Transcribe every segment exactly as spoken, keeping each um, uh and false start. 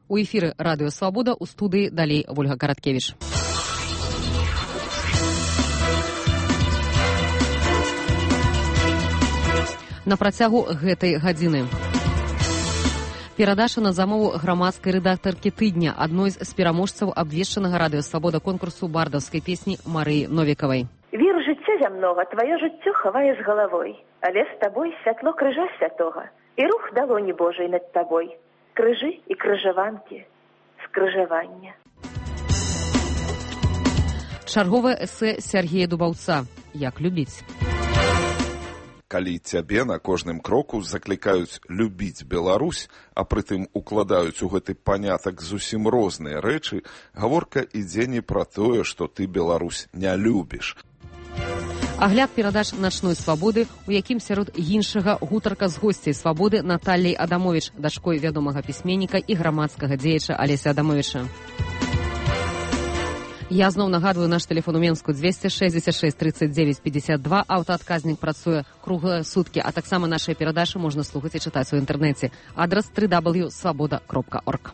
У эфіры радыё Свабода, у студыі далей Вольга Караткевіч. На працягу гэтай гадзіны. Перадача на замову грамадскай рэдактаркі тыдня, адной з пераможцаў абвешчанага радыё Свабода конкурсу бардаўскай песні Марыі Новікавай. Вір жыцця зямнога, тваё жыццё хавае з галавой, але з табой святло крыжа святога і рух далоні Божай над табой. Крыжы і крыжаванкі, скрыжавання. Чарговае эсэ Сергея Дубаўца «Як любіць». Калі цябе на кожным кроку заклікаюць любіць Беларусь, а прытым укладаюць у гэты панятак зусім розныя рэчы, гаворка ідзе не пра тое, што ты Беларусь не любіш. Агляд перадач «Начной свабоды», у якім сярод іншага гутарка з госцяй свабоды Натальяй Адамовіч, дачкой вядомага пісьменніка і грамадскага дзеяча Алеся Адамовіча. Я зноў нагадваю наш тэлефон у Менску двести шестьдесят шесть тридцать девять пятьдесят два. Аўтаадказнік працуе круглыя суткі, а таксама нашыя перадачы можна слухаць і чытаць у інтэрнэце. Адрас дабл ю дабл ю крапка свабода крапка орг.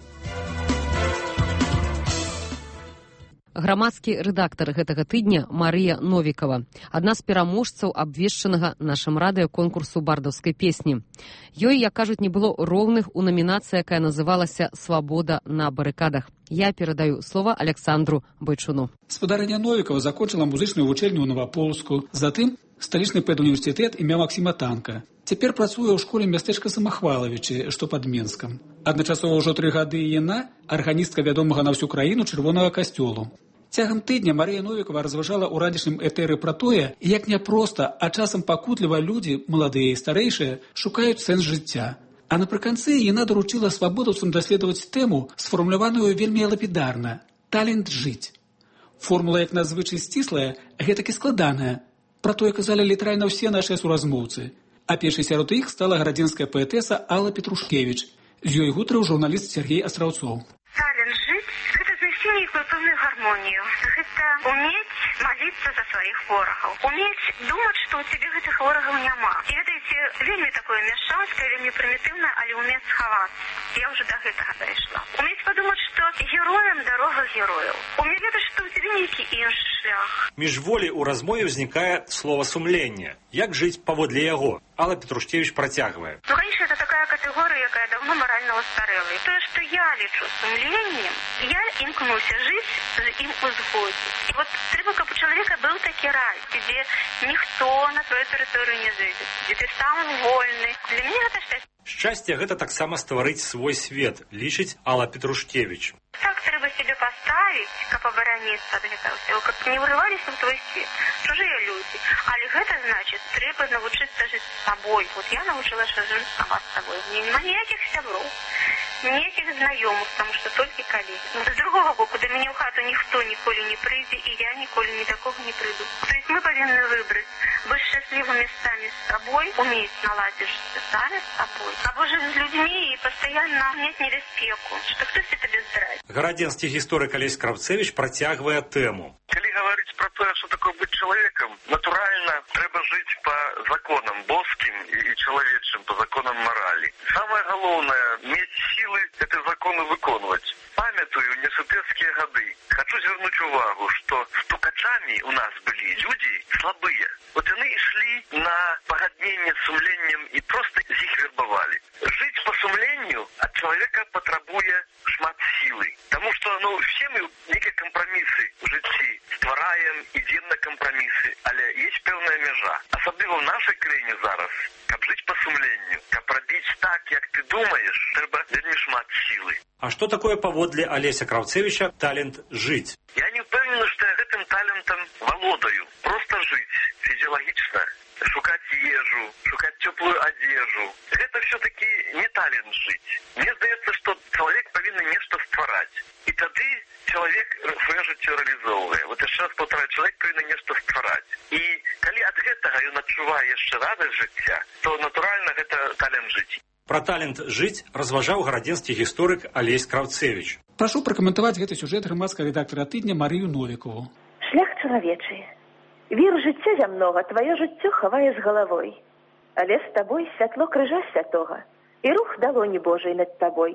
Грамадскі рэдактар гэтага тыдня Марыя Новікава, адна з пераможцаў абвешчанага нашым радыё конкурсу бардаўскай песні. Ёй, як кажуць, не было роўных у намінацыі, якая называлася «Свабода на барыкадах». Я перадаю слова Александру Бойчуну. Спадарыня Новікава закончыла музычную вучэльню ў Новаполску, затым сталічны педуніверсітэт імя Максіма Танка. Цяпер працуе ў школе мястэчка Самахвалавічы, што пад Менскам. Адначасова ўжо тры гады яна арганістка вядомага на всю краіну чырвонага касцёлу. Цягам тыдня Марыя Новікава разважала ў ранішнім этэры пра тое, як няпроста, а часам пакутліва людзі, маладыя і старэйшыя, шукаюць сэнс жыцця. А напрыканцы яна даручыла свабодаўцам даследаваць тэму, сфармуляваную вельмі лапідарна – «Талент жыць». Формула, як надзвычай сціслая, гэтакі складаная. Пра тое казалі літаральна ўсе нашыя суразмоўцы. А першай сярод іх стала гарадзенская паэтэса Алла Петрушкевіч. З ёй гутарыў журналіст Сергей Астраўцоў. Талент жыць – гэта знайсці нейкую пэўную гармонію. Гэта умець маліцца за сваіх ворагаў. Умець думаць, што ў цябе гэтых ворагаў няма. І ведаеце, вельмі такое мяшчанскае, вельмі прымітыўнае, але умець схавацца. Я ўжо да гэтага дайшла. Умець падумаць, што героям дарога герояў. Умець ведаць, што ў цябе нейкі іншы шлях. Міжволі ў размове ўзнікае слова сумленне. Як жыць паводле яго? Алла Петрушкевіч працягвае. Ну, конечно, это такая категория, якая давно морально устарела. И то, что я лечу сумлением, я імкнуся жить з ім узгодзе. И вот трэба, каб у человека был такі рай, где ніхто на твою тэрыторыю не зайдзе, где ты сам вольны. Для мяне гэта шчасце. Шчасце гэта таксама стварыць свой свет, лічыць Алла Петрушкевіч. Так трэба себе поставить, каб абараніцца ад гэтага ўсяго, каб не ўрываліся ў твой свет чужыя людзі. Але гэта значыць, трэба навучыцца жыць з сабой. Вот я навучылася жыць сама з сабой. Няма ніякіх сяброў, ніякіх знаёмых, таму што толькі калі. З другога боку, да мяне ў хату ніхто ніколі не прыйдзе, і я ніколі ні да кого не прыйду. То есть мы павінны выбраць быць шчаслівымі самі з сабой, умець наладзіць самі з сабой, або жыць з людзьмі і пастаянна мець небяспеку, што хтосьці табе здрадзіць. Гарадзенскі гісторык Алесь Кравцевіч працягвае тэму. Калі гаварыць пра тое, што такое быць чалавекам, натуральна, трэба жыць па законам боскім і чалавечым, па законам маралі. Самае галоўнае – мець сілы гэты законы выконваць. Памятаю несутэцкія гады. Хачу звярнуць увагу, што стукачамі у нас былі людзі слабыя. Вот яны ішлі на пагадненне з сумленнем і проста з іх вербавалі. Жыць па сумленню ад чалавека патрабуе шмат сілы. Таму што, ну, все мы нейкія кампрамісы ў жыцці ствараем, ідзем на кампрамісы, але ёсць пэўная мяжа. Асабліва ў нашай краіне зараз, каб жыць па сумленню, каб рабіць так, як ты думаеш, трэба вельмі шмат сілы. А што такое паводле Алеся Кравцевіча талент жыць? Я не ўпэўнены, што я гэтым талентам валодаю. Проста жыць фізіялагічна, шукаць ежу, шукаць цёплую адзежу. Гэта все-таки не талент жыць. Мне здаецца, што чалавек павінен нешта ствараць. І тады чалавек сваё жыццё рэалізоўвае. Вот яшчэ раз паўтараю, чалавек павінен нешта ствараць. І калі ад гэтага ён адчувае яшчэ радасць жыцця, то натуральна гэта талент жыць. Пра талент жыць разважаў гарадзенскі гісторык Алесь Кравцевіч. Прашу пракаментаваць гэты сюжэт грамадскага рэдактара тыдня Марыю Новікаву. Шлях чалавечы. Вір жыцця зямнога, тваё жыццё хавае з галавой. Але з табой святло крыжа святога і рух далоні Божай над табой.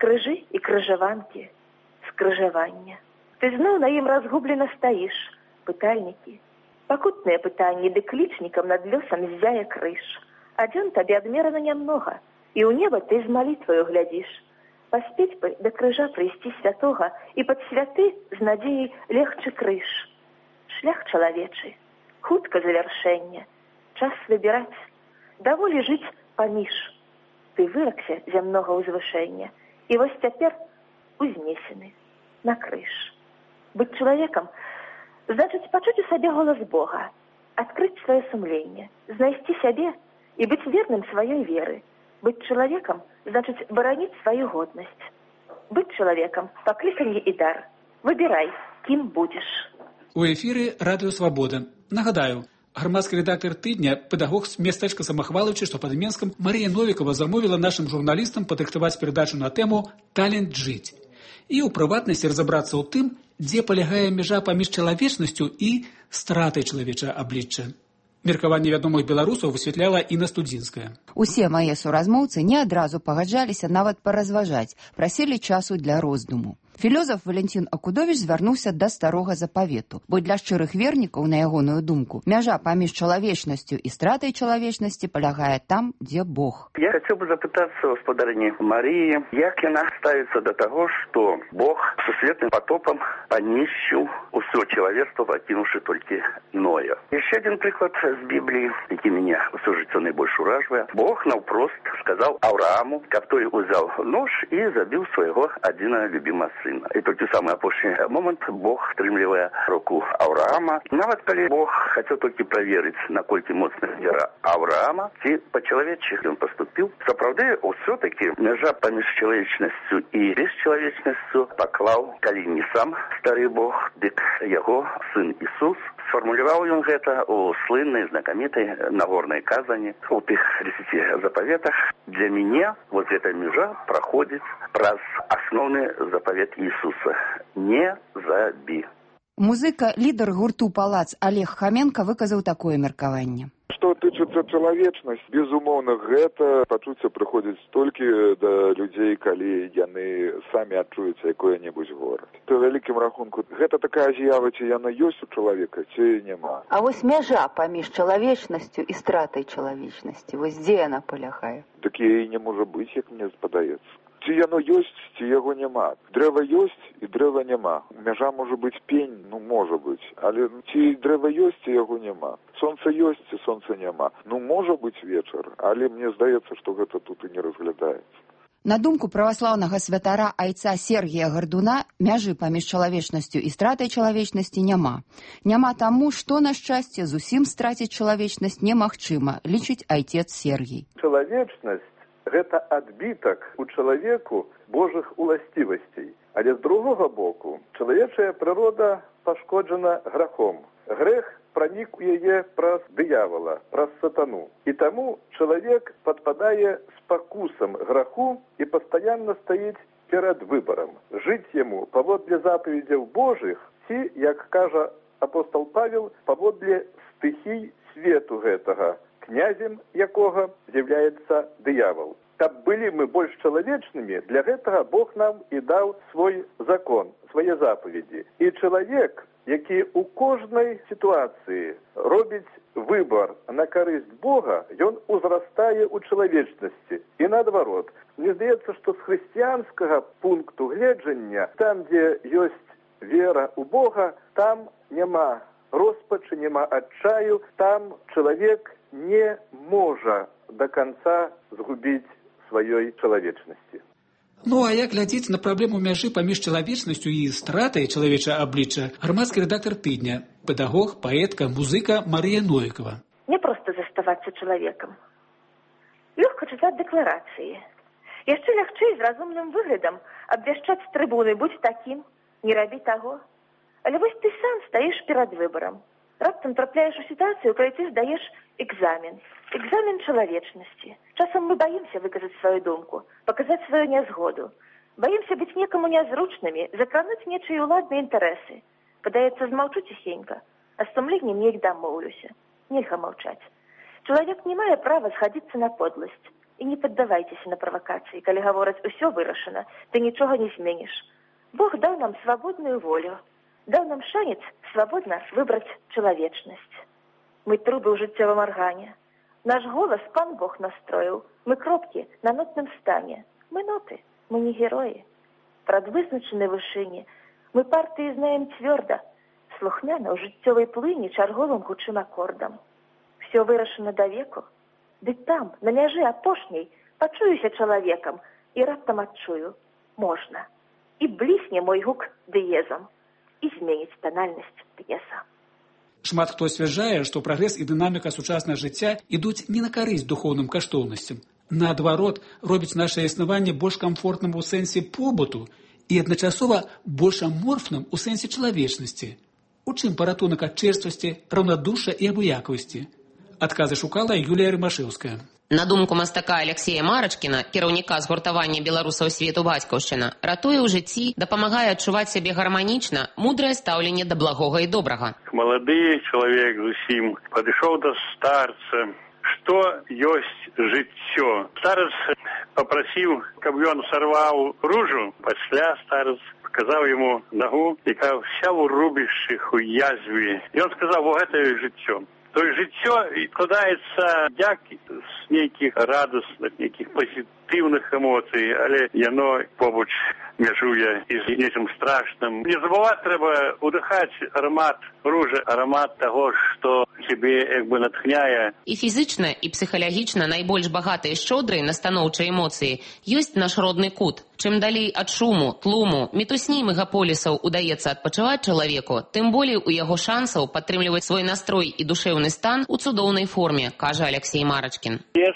Крыжы і крыжаванкі, скрыжавання. Ты зноў на ім разгублена стаіш, пытальнікі. Пакутныя пытанні ды клічнікам над лёсам ззяе крыж. А дзён табе адмерана нямнога, і ў неба ты з малітваю глядзіш. Паспець бы да крыжа прыйсці святога, і пад святы з надзеяй легчы крыж. Шлях чалавечы, хутка завяршэнне, час выбіраць, даволі жыць паміж. Ты выракся зямнога ўзвышэння, і вось цяпер узнесены на крыж. Быць чалавекам значыць пачуць у сабе голас Бога, адкрыць сваё сумленне, знайсці сябе і быць верным сваёй веры. Быць чалавекам значыць бараніць сваю годнасць. Быць чалавекам пакліканне і дар. Выбірай, кім будзеш. У эфіры Радыё Свабода. Нагадаю, грамадскі рэдактар тыдня, педагог з мястэчка Самахвалаўчы, што пад Менскам, Марія Новікова замовіла нашым журналістам падрыхтаваць перадачу на тэму «Талент жыць». І ў прыватнасці разабрацца ў тым, дзе палягае мяжа паміж чалавечнасцю і стратай чалавечага аблічча. Меркаванне вядомых беларусаў высвятляла Інна Студзінская. Усе мае суразмоўцы не адразу пагаджаліся нават паразважаць, прасілі часу для роздуму. Філёзаф Валентин Акудович звярнуўся да старога запавету, бо для шчырых вернікаў, на ягоную думку, мяжа паміж чалавечнасцю і стратай чалавечнасці палягае там, дзе Бог. Я хацеў бы запытацца гаспадарыні Марыі, як яна ставіцца да таго, што Бог сусветным потопам панішчыў усё чалавецтва, пакінуўшы толькі Ноя. Яшчэ адзін прыклад з Бібліі, які мяне ўсё жыццё найбольш уражвае. Бог наўпрост сказаў Аврааму, каб той узяў нож і забіў свайго адзінага любімага сына. І толькі самы апошні момант Бог стрымлівае руку Авраама. Нават калі Бог хацеў толькі праверыць, наколькі моцная вера Авраама, ці па-чалавечы ён паступіў. Сапраўды, ўсё-такі мяжа паміж чалавечнасцю і бесчалавечнасцю паклаў, калі не сам стары Бог, дык яго сын Ісус. Сфармуляваў ён гэта ў слыннай, знакамітай нагорнай казані, у тых дзесяці запаветах. Для мяне вот эта мяжа праходзіць праз асноўны запавет Ісуса. Не забі. Музыка, лідар гурту «Палац» Олег Хаменко выказаў такое меркаванне. Што тычыцца чалавечнасць, безумоўна, гэта пачуцце прыходзіць толькі да людзей, калі яны самі адчуюць якое-небудзь гора. То вялікім рахунку, гэта такая з'ява, ці яна ёсць у чалавека, ці няма. А вось мяжа паміж чалавечнасцю і стратай чалавечнасці, вось дзе яна палягае? Так яе не можа быць, як мне падаецца. Ці яно ёсць, ці яго няма. Дрэва ёсць і дрэва няма. Мяжа можа быць пень, ну можа быць, але ці дрэва ёсць, ці яго няма. Сонца ёсць, ці сонца няма. Ну можа быць вечар, але мне здаецца, што гэта тут і не разглядаецца. На думку праваслаўнага святара айца Сергія Гардуна, мяжы паміж чалавечнасцю і стратай чалавечнасці няма. Няма таму, што, на шчасце, зусім страціць чалавечнасць немагчыма, лічыць айцец Сергій. Чалавечнасць гэта адбітак у чалавеку Божых уласцівасцей. Але з другога боку, чалавечая прырода пашкоджана грахом. Грэх пранік у яе праз дыявала, праз сатану. І таму чалавек падпадае спакусам граху і пастаянна стаіць перад выбарам. Жыць яму паводле запаведзяў Божых ці, як кажа апостол Павел, паводле стыхій свету гэтага, князем якога з'яўляецца дыявал. Каб былі мы больш чалавечнымі, для гэтага Бог нам і даў свой закон, свае запаведзі. І чалавек, які ў кожнай сітуацыі робіць выбар на карысць Бога, ён узрастае ў чалавечнасці. І наадварот, мне здаецца, што з хрысціянскага пункту гледжання, там, дзе ёсць вера ў Бога, там няма роспачы, няма адчаю, там чалавек не можа да канца згубіць сваёй чалавечнасці. Ну, а як глядзець на праблему мяжы паміж чалавечнасцю і стратай чалавечага аблічча, грамадскі рэдактар тыдня, педагог, паэтка, музыка Марія Новікова. Не проста заставацца чалавекам. Лёгка чытаць дэкларацыі. Яшчэ лягчэй з разумным выглядам абвяшчаць з трыбуны, будь такім, не рабі таго. Але вось ты сам стаіш перад выбарам. Раптам трапляеш у сітуацыю, калі ты здаеш экзамен. Экзамен чалавечнасці. Часам мы баімся выказаць сваю думку, паказаць сваю нязгоду. Баімся быць некаму нязручнымі, закрануць нечыя ўладныя інтарэсы. Падаецца, змаўчу ціхенька, а з сумленнем неяк дамоўлюся. Нельга маўчаць. Чалавек не мае права схадзіцца на подласць. І не паддавайцеся на правакацыі. Калі гавораць «усё вырашана», ты нічога не зменіш. Бог даў нам свабодную волю, даў нам шанец свабодна выбраць чалавечнасць. Мы трубы ў жыццёвым аргане. Наш голас Пан Бог настроіў. Мы кропкі на нотным стане. Мы ноты, мы не героі. Прадвызначаны вышыні. Мы партыі знаем цвёрда. Слухмяна ў жыццёвай плыні чарговым гучым акордам. Всё вырашана да веку. Ды там, на мяжы апошняй, пачуюся чалавекам і раптам адчую. Можна. І блісне мой гук дыезам. І зменіць танальнасць п'еса. Шмат хто сцвярджае, што прагрэс і дынаміка сучаснага жыцця ідуць не на карысць духоўным каштоўнасцям. Наадварот, робіць наше існаванне больш камфортным у сэнсе побыту і адначасова больш аморфным у сэнсе чалавечнасці. У чым паратунак ад чэрствасці, раўнадушша і абыякавасці? Адказы шукала Юлія Рымашэўская. На думку мастака Алексея Марачкіна, кіраўніка згуртавання беларусаў свету бацькаўшчына, ратуе ў жыцці, дапамагае адчуваць сябе гарманічна, мудрае стаўленне да благога і добрага. Малады чалавек зусім падышоў да старца. Што ёсць жыццё? Старец папрасіў, каб ён сарваў ружу, пасля старец показаў яму нагу, якая вся ў рубішчых, у язве. Ён сказаў, во гэта ёсць жыццё. То есть жыццё складаецца як з нейкіх радасных, нейкіх пазітыўных эмоцый, але яно побач мяжуе і з нечым страшным. Не забываць трэба удыхаць аромат ружы, аромат таго, што цябе як бы натхняе. І фізічна, і псіхалагічна найбольш багатыя і шчодрыя на станоўчыя эмоцыі ёсць наш родны кут. Чым далей ад шуму, тлуму, мітусні мегаполісаў удаецца адпачываць чалавеку, тым болей у яго шансаў падтрымліваць свой настрой і душэўны стан у цудоўнай форме, кажа Алексей Марачкін. Лес,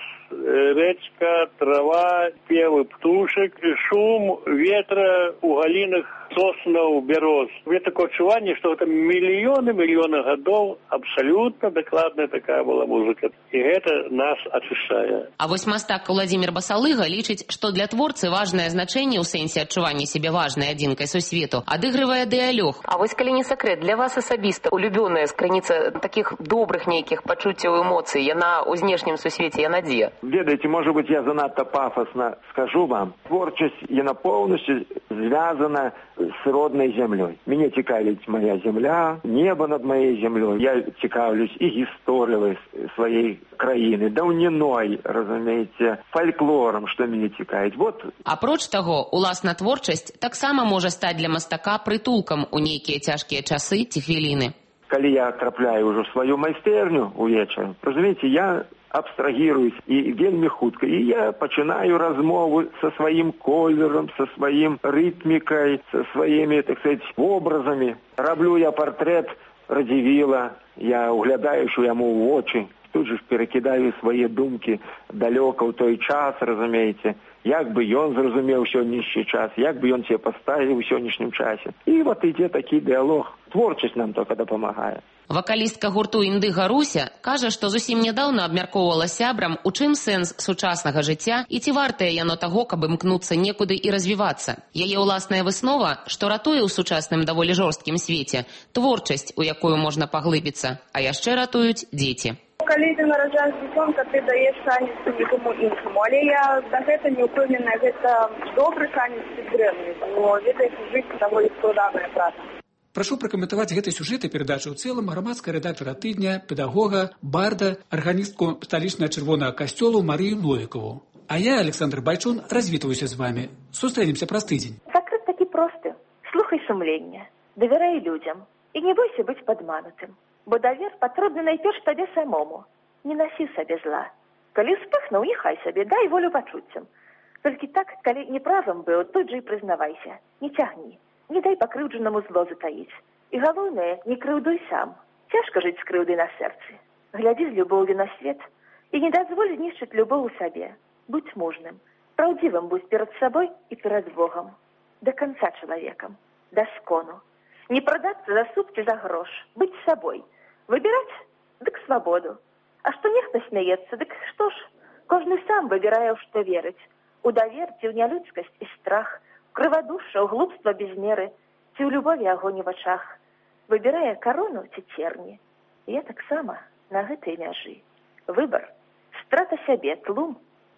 рэчка, трава, певы птушек, шум ветра у галінах соснаў, бяроз. У меня такое адчуванне, што гэта мільёны, мільёны гадоў абсалютна дакладная такая была музыка. І гэта нас ачышчае. А вось мастак Владзімір Басалыга лічыць, што для творцы важнае значэнне ў сэнсе адчування сябе важнай адзінкай сусвету адыгрывае дыялог. А вось калі не сакрэт, для вас асабіста улюбёная скрыніца такіх добрых нейкіх пачуццяў эмоцый, яна ў знешнім сусвеце, яна дзе? Ведаеце, можа быць, я занадта пафосна скажу вам. Творчасць, яна поўнасцю звязана с родной землей. Меня цікавіць моя земля, небо над моей землей. Я цікавлюсь і гісторыяй своей краіны, даўніной, разумееце, фальклором, што мяне цікавіць. Вот. Апроч таго, уласна творчасць таксама можа стаць для мастака прытулкам у нейкія цяжкія часы ці хвіліны. Калі я трапляю ўжо сваю майстэрню увечары, разумееце, я абстрагіруюсь і вельмі хутка. І я пачынаю размову са сваім колерам, са сваім рытмікай, са сваімі, так сказать, образамі. Раблю я партрэт Радзівіла, я углядаюся яму ў вочы, тут же перакідаю свае думкі далёка ў той час, разумееце, як бы ён зразумеў сённяшні час, як бы ён себе паставіў у сённяшнім часе. І вот ідзе такі дыялог. Творчасць нам толькі дапамагае. Вакалістка гурту «Індыга Руся» кажа, што зусім нядаўна абмяркоўвала сябрам, у чым сэнс сучаснага жыцця і ці вартае яно таго, каб імкнуцца некуды і развівацца. Яе ўласная выснова, што ратуе ў сучасным даволі жорсткім свеце творчасць, у якую можна паглыбіцца, а яшчэ ратуюць дзеці. Калі ты нараджаеш дзіцёнка, ты даеш шанец нікому іншаму, але я за гэта не ўпэўненая, гэта добры шанец ці дрэнны, бо ведаеце, жыць даволі складаная праца. Прашу пракаментаваць гэты сюжэт і перадачу ў цэлым грамадская рэдактара тыдня, педагога, барда, арганістку сталічнага чырвонага касцёлу Марыю Новікаву. А я, Александр Байчун, развітваюся з вами. Сустрэнемся праз тыдзень. Сакрэт такі просты. Слухай сумлення, давярай людзям і не бойся быць падманутым, бо давер патрэбны найперш табе самому. Не насі сабе зла. Калі успехнуў, няхай сабе, дай волю пачуццям. Толькі так, калі неправым быў, тут жа і прызнавайся. Не цягні. Не дай пакрыўджанаму зло затаіць. І галоўнае, не крыўдуй сам. Цяжка жыць з крыўдай на сэрцы. Глядзі з любоўю на свет і не дазволь знішчыць любоў у сабе. Будь мужным, праўдзівым будзь перад сабой і перад Богам. Да канца чалавекам, да скону. Не прадацца за суп ці за грош, быць сабой. Выбіраць? Дык свабоду. А што нехта смяецца, дык што ж? Кожны сам выбірае, у што верыць. У давер ці ў нялюдскасць і страх, крывадушша, ў глупства без меры, ці ў любові агонь у вачах. Выбірае карону ці церні. Я таксама на гэтай мяжы. Выбар, страта сябе, тлум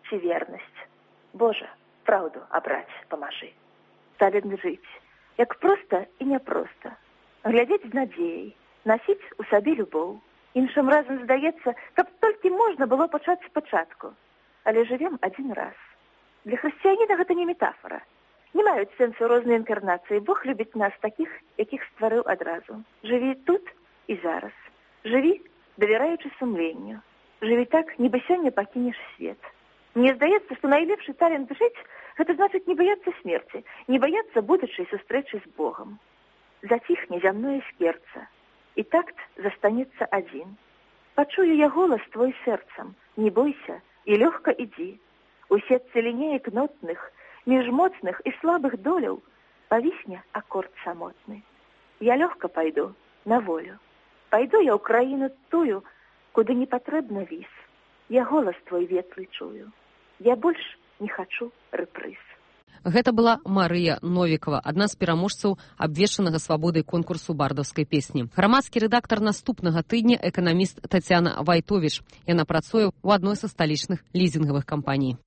ці вернасць. Божа, праўду абраць памажы. Сталін жыць, як проста і няпроста. Глядзець з надзеяй, насіць у сабе любоў. Іншым разам здаецца, каб толькі можна было пачаць спачатку. Але жывем адзін раз. Для хрысціяніна гэта не метафора. Не маюць сэнсу розныя інкарнацыі. Бог любіць нас такіх, якіх стварыў адразу. Жыві тут і зараз. Жыві, давяраючы сумленню. Жыві так, нібы сёння пакінеш свет. Мне здаецца, што найлепшы талент жыць – гэта значыць не баяцца смерці, не баяцца будучай сустрэчы з Богам. Заціхне зямное скерца, і такт застанецца адзін. Пачую я голас твой сэрцам, не бойся і лёгка ідзі. У сетцы лінеек нотных, між моцных і слабых доляў павісне акорд самотны. Я лёгка пайду на волю. Пайду я ў краіну тую, куды не патрэбна віз. Я голас твой ветлы чую. Я больш не хачу рэпрыз. Гэта была Марыя Новікава, адна з пераможцаў абвешчанага свабодай конкурсу бардаўскай песні. Грамадскі рэдактар наступнага тыдня эканаміст Тацяна Вайтовіч. Яна працуе ў адной са сталічных лізінгавых кампаній.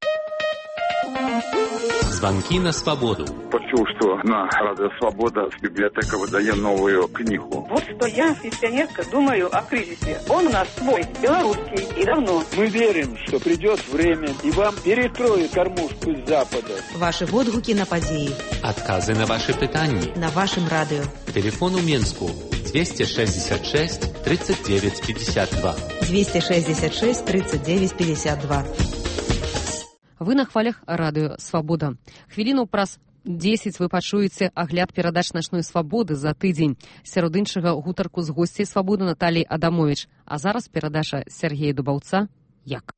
Звонки на свободу. Почув, что на Радио Свобода библиотека выдает новую книгу. Вот что я, пенсионерка, думаю о кризисе. Он у нас свой, белорусский, и давно. Мы верим, что придет время, и вам перестроят кормушку с Запада. Ваши водгуки на подеи. Отказы на ваши питания. На вашем радио. Телефон у Минску двести шестьдесят шесть тридцать девять пятьдесят два. двести шестьдесят шесть тридцать девять пятьдесят два. Вы на хвалях радыё «Свабода». Хвіліну праз дзесяць вы пачуеце агляд перадач «Начной свабоды» за тыдзень. Сярод іншага гутарку з госцяй «Свабоды» Наталіяй Адамовіч. А зараз перадача Сергея Дубаўца «Як».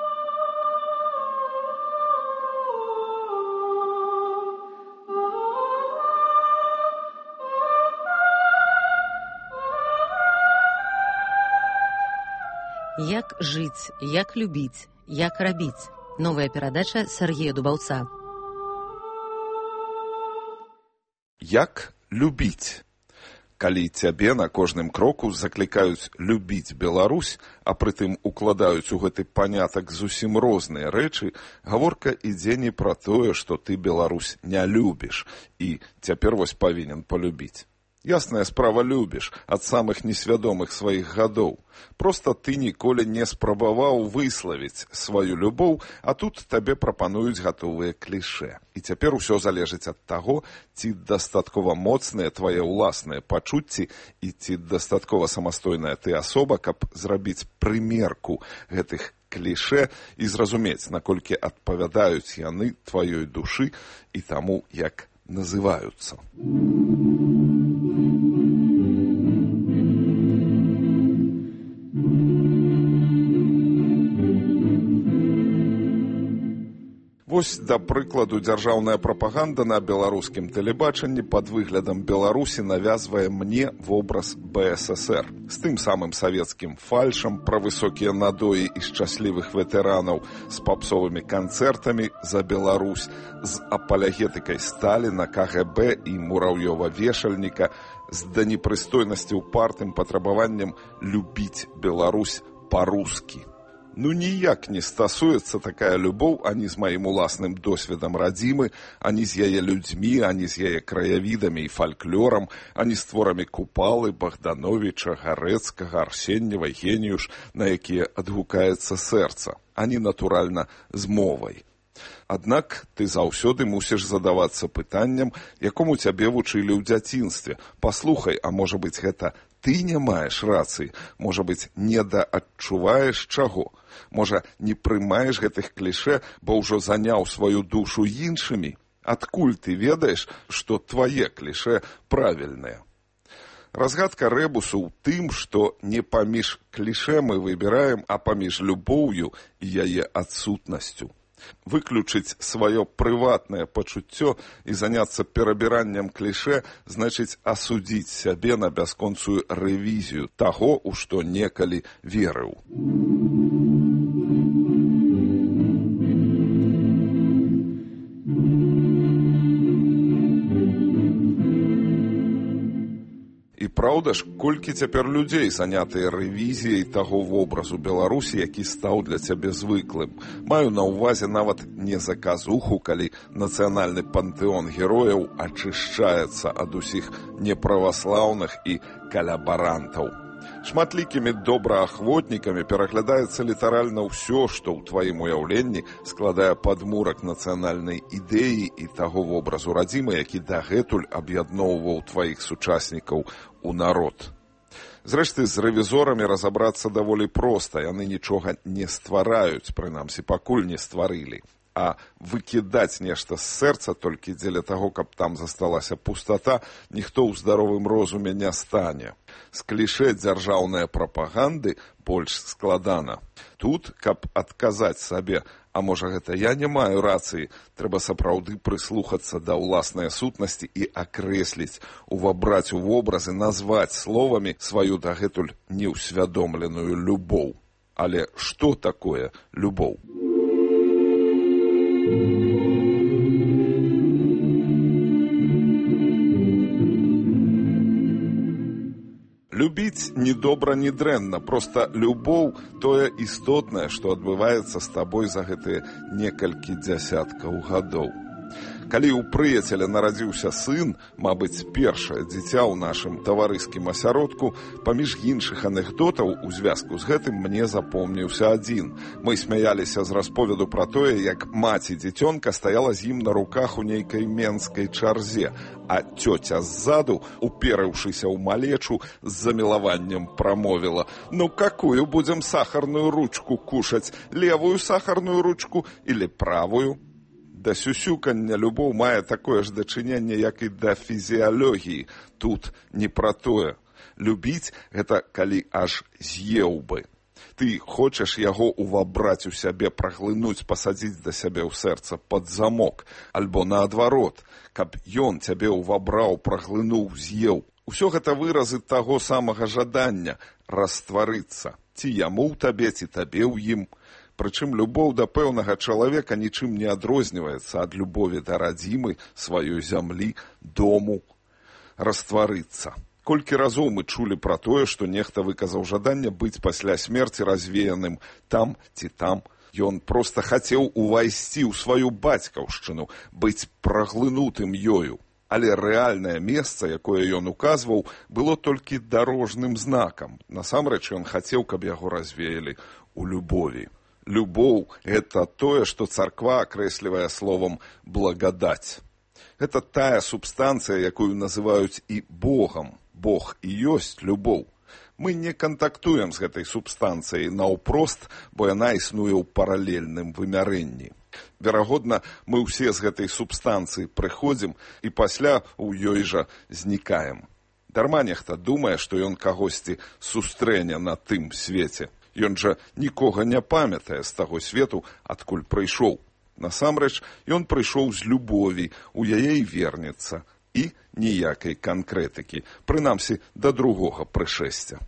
Як жыць, як любіць, як рабіць. Новая перадача Сергея Дубаўца. Як любіць? Калі цябе на кожным кроку заклікаюць любіць Беларусь, а прытым укладаюць у гэты панятак зусім розныя рэчы, гаворка ідзе не пра тое, што ты Беларусь не любіш і цяпер вось павінен палюбіць. Ясная справа, любіш ад самых несвядомых сваіх гадоў. Проста ты ніколі не спрабаваў выславіць сваю любоў, а тут табе прапануюць гатовыя клішэ. І цяпер усё залежыць ад таго, ці дастаткова моцныя твае ўласныя пачуцці і ці дастаткова самастойная ты асоба, каб зрабіць прымерку гэтых клішэ і зразумець, наколькі адпавядаюць яны тваёй душы і таму, як называюцца. Вось, да прыкладу, дзяржаўная прапаганда на беларускім тэлебачанні пад выглядам Беларусі навязвае мне вобраз бэ эс эс эр. З тым самым савецкім фальшам пра высокія надоі і шчаслівых ветэранаў, з папсовымі канцэртамі за Беларусь, з апалягетыкай Сталіна, ка гэ бэ і Мураўёва-вешальніка, з да непрыстойнасці упартым патрабаваннем любіць Беларусь па-рускі. Ну, ніяк не стасуецца такая любоў ані з маім уласным досведам радзімы, ані з яе людзьмі, ані з яе краявідамі і фальклорам, ані з творамі Купалы, Богдановича, Гарэцкага, Арсеньева, Геніюш, на якія адгукаецца сэрца, ані, натуральна, з мовай. Аднак ты заўсёды мусіш задавацца пытаннем, якому цябе вучылі ў дзяцінстве. Паслухай, а можа быць, гэта ты не маеш рацыі, можа быць, недаадчуваеш чаго? Можа, не прымаеш гэтых клішэ, бо ўжо заняў сваю душу іншымі? Адкуль ты ведаеш, што твае клішэ правільныя? Разгадка рэбусу ў тым, што не паміж клішэ мы выбіраем, а паміж любоўю і яе адсутнасцю. Выключыць сваё прыватнае пачуццё і заняцца перабіраннем клішэ значыць асудзіць сябе на бясконцую рэвізію таго, у што некалі верыў. І Праўда ж, колькі цяпер людзей занятыя рэвізіяй таго вобразу Беларусі, які стаў для цябе звыклым. Маю на ўвазе нават не заказуху, калі нацыянальны пантэон герояў ачышчаецца ад усіх неправаслаўных і калябарантаў. Шматлікімі добраахвотнікамі пераглядаецца літаральна ўсё, што ў тваім уяўленні складае падмурак нацыянальнай ідэі і таго вобразу радзімы, які дагэтуль аб'ядноўваў тваіх сучаснікаў у народ. Зрэшты, з рэвізорамі разабрацца даволі проста, яны нічога не ствараюць, прынамсі, пакуль не стварылі. А выкідаць нешта з сэрца толькі дзеля таго, каб там засталася пустата, ніхто ў здаровым розуме не стане. З клішэ дзяржаўнай прапаганды больш складана. Тут, каб адказаць сабе, а можа гэта я не маю рацыі, трэба сапраўды прыслухацца да ўласнай сутнасці і акрэсліць, увабраць у вобразы, назваць словамі сваю дагэтуль неўсвядомленую любоў. Але што такое любоў? Любіць ні добра, ні дрэнна, проста любоў тое істотнае, што адбываецца з табой за гэтыя некалькі дзясяткаў гадоў. Калі ў прыяцеля нарадзіўся сын, мабыць, першае дзіця ў нашым таварыскім асяродку, паміж іншых анекдотаў у звязку з гэтым мне запомніўся адзін. Мы смяяліся з расповеду пра тое, як маці дзіцёнка стаяла з ім на руках у нейкай менскай чарзе, а цёця ззаду, уперыўшыся ў малечу, з замілаваннем прамовіла: «Ну, какую будзем сахарную ручку кушаць? Левую сахарную ручку или правую?» Да сюсюкання любоў мае такое ж дачыненне, як і да фізіялогіі. Тут не пра тое. Любіць – гэта калі аж з'еў бы. Ты хочаш яго увабраць у сябе, праглынуць, пасадзіць да сябе ў сэрца пад замок. Альбо наадварот, каб ён цябе увабраў, праглынуў, з'еў. Усё гэта выразы таго самага жадання – растварыцца. Ці яму ў табе, ці табе ў ім. Прычым любоў да пэўнага чалавека нічым не адрозніваецца ад любові да радзімы, сваёй зямлі, дому. Растварыцца. Колькі разоў мы чулі пра тое, што нехта выказаў жаданне быць пасля смерці развеяным там ці там. Ён проста хацеў увайсці ў сваю бацькаўшчыну, быць праглынутым ёю. Але рэальнае месца, якое ён указваў, было толькі дарожным знакам. Насамрэч ён хацеў, каб яго развеялі ў любові. Любоў – гэта тое, што царква акрэслівае словам «благадаць». Гэта тая субстанцыя, якую называюць і Богам. Бог і ёсць любоў. Мы не кантактуем з гэтай субстанцыяй наўпрост, бо яна існуе ў паралельным вымярэнні. Верагодна, мы ўсе з гэтай субстанцыі прыходзім і пасля ў ёй жа знікаем. Дарма нехта думае, што ён кагосьці сустрэне на тым свеце. Ён жа нікога не памятае з таго свету, адкуль прыйшоў. Насамрэч, ён прыйшоў з любові, у яе і вернецца. І ніякай канкрэтыкі, прынамсі, да другога прышэсця.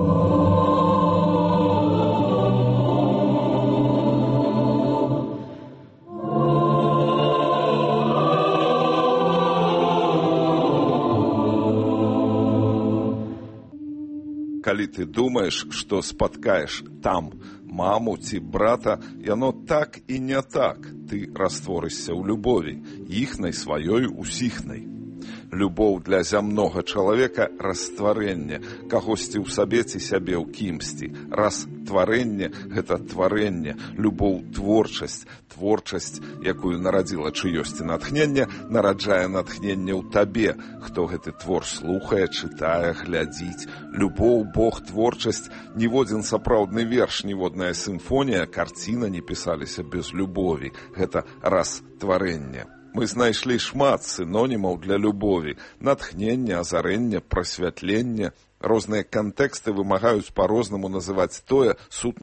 Калі ты думаеш, што спаткаеш там маму ці брата, яно так і не так. Ты растворышся ў любові, іхнай, сваёй, усіхнай. Любоў для зямнога чалавека – растварэнне, кагосьці ў сабе ці сябе ў кімсьці. Растварэнне – гэта тварэнне, любоў – творчасць. Творчасць, якую нарадзіла чыёсьці натхненне, нараджае натхненне ў табе, хто гэты твор слухае, чытае, глядзіць. Любоў, Бог, творчасць – ніводзін сапраўдны верш, ніводная сімфонія, карціна не пісаліся без любові. Гэта растварэнне. Мы знайшлі шмат сінонімаў для любові. Натхненне, азарэнне, прасвятленне. Розныя кантэксты вымагаюць па-рознаму называць тое, сутнасць